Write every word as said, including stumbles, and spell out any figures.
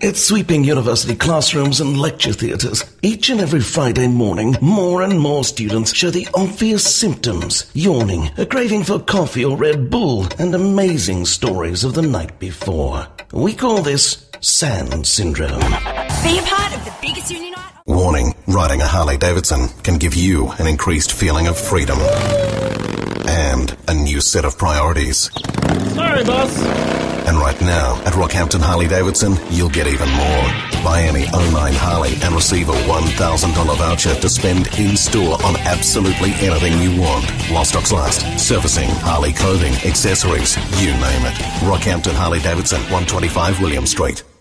It's sweeping university classrooms and lecture theatres. Each and every Friday morning, more and more students show the obvious symptoms. Yawning, a craving for coffee or Red Bull, and amazing stories of the night before. We call this SAND syndrome. Be a part of the biggest uni night. Warning, riding a Harley-Davidson can give you an increased feeling of freedom. And a new set of priorities. Sorry, boss. And right now, at Rockhampton Harley-Davidson, you'll get even more. Buy any oh nine Harley and receive a one thousand dollars voucher to spend in-store on absolutely anything you want. While stocks last. Servicing, Harley clothing, accessories, you name it. Rockhampton Harley-Davidson, one twenty-five William Street.